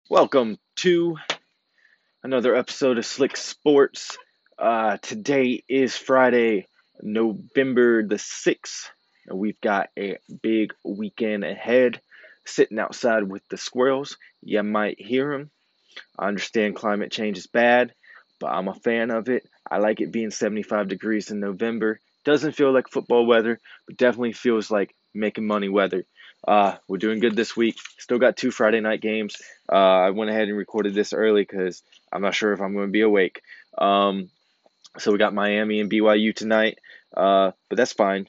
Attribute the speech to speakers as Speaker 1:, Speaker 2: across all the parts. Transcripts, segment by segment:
Speaker 1: Welcome to another episode of Slick Sports. Today is Friday, November the 6th, and we've got a big weekend ahead. Sitting outside with the squirrels, you might hear them. I understand climate change is bad, but I'm a fan of it. I like it being 75 degrees in November. Doesn't feel like football weather, but definitely feels like making money weather. We're doing good this week. Still got 2 Friday night games. I went ahead and recorded this early because I'm not sure if I'm going to be awake. So we got Miami and BYU tonight, but that's fine.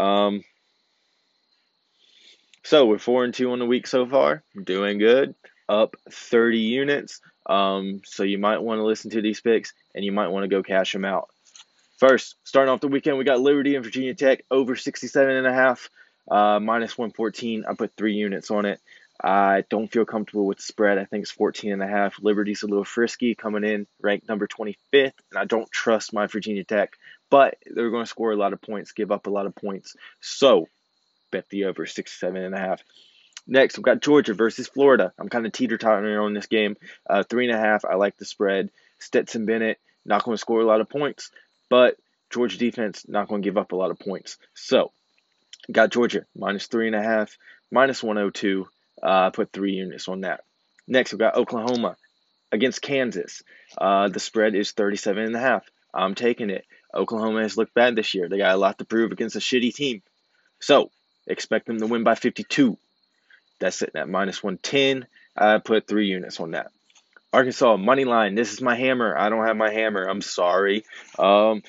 Speaker 1: So we're 4-2 on the week so far. Doing good. Up 30 units. So you might want to listen to these picks and you might want to go cash them out. First, starting off the weekend, we got Liberty and Virginia Tech over 67.5, minus 114. I put 3 units on it. I don't feel comfortable with the spread. I think it's 14.5. Liberty's a little frisky, coming in ranked number 25th, and I don't trust my Virginia Tech, but they're going to score a lot of points, give up a lot of points. So bet the over 67.5. Next, we've got Georgia versus Florida. I'm kind of teeter-tottering on this game. 3.5. I like the spread. Stetson Bennett not going to score a lot of points, but Georgia defense not going to give up a lot of points. So, got Georgia minus 3.5, minus 102. Put 3 units on that. Next, we've got Oklahoma against Kansas. The spread is 37.5. I'm taking it. Oklahoma has looked bad this year. They got a lot to prove against a shitty team. So, expect them to win by 52. That's sitting at minus 110. I put 3 units on that. Arkansas, money line. This is my hammer. I don't have my hammer. I'm sorry. I'll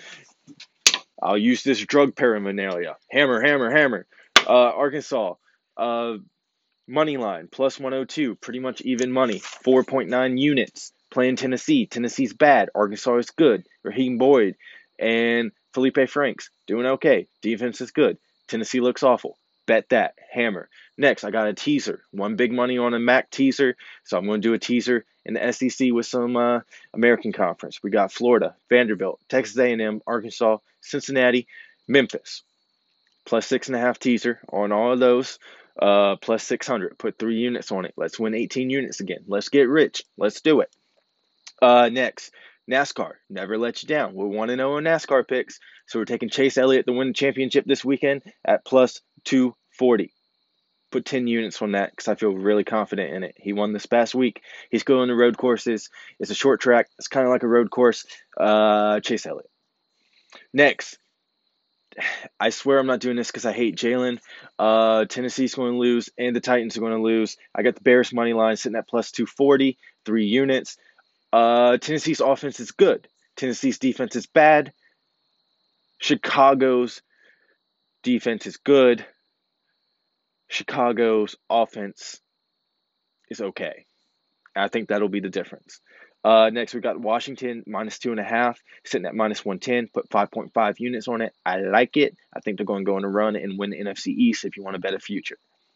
Speaker 1: use this drug paraphernalia. Hammer, hammer, hammer. Arkansas, money line, plus 102. Pretty much even money. 4.9 units. Playing Tennessee. Tennessee's bad. Arkansas is good. Raheem Boyd and Felipe Franks doing okay. Defense is good. Tennessee looks awful. Bet that. Hammer. Next, I got a teaser. One big money on a MAC teaser. So I'm going to do a teaser in the SEC with some American Conference. We got Florida, Vanderbilt, Texas A&M, Arkansas, Cincinnati, Memphis. Plus 6.5 teaser on all of those. Plus 600. Put 3 units on it. Let's win 18 units again. Let's get rich. Let's do it. Next, NASCAR. Never let you down. We're 1-0 in NASCAR picks. So we're taking Chase Elliott to win the championship this weekend at plus 240. Put 10 units on that because I feel really confident in it. He won this past week. He's going to road courses. It's a short track. It's kind of like a road course. Chase Elliott. Next, I swear I'm not doing this because I hate Jalen. Tennessee's going to lose and the Titans are going to lose. I got the Bears money line sitting at plus 240, 3 units. Tennessee's offense is good. Tennessee's defense is bad. Chicago's defense is good. Chicago's offense is okay. I think that'll be the difference. Next, we got Washington minus 2.5, sitting at minus 110. Put 5.5 units on it. I like it. I think they're going to go on a run and win the NFC East if you want to bet a future.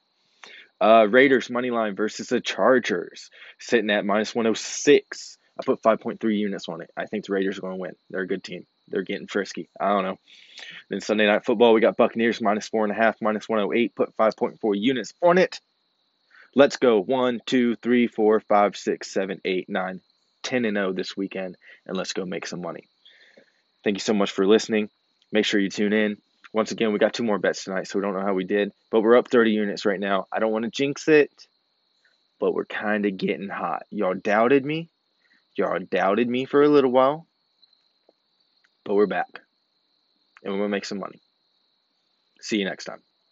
Speaker 1: Raiders money line versus the Chargers, sitting at minus 106. I put 5.3 units on it. I think the Raiders are going to win. They're a good team. They're getting frisky. I don't know. Then Sunday Night Football, we got Buccaneers minus 4.5, minus 108. Put 5.4 units on it. Let's go 1, 2, 3, 4, 5, 6, 7, 8, 9, 10-0 this weekend, and let's go make some money. Thank you so much for listening. Make sure you tune in. Once again, we got 2 more bets tonight, so we don't know how we did, but we're up 30 units right now. I don't want to jinx it, but we're kind of getting hot. Y'all doubted me. Y'all doubted me for a little while, but we're back, and we're going to make some money. See you next time.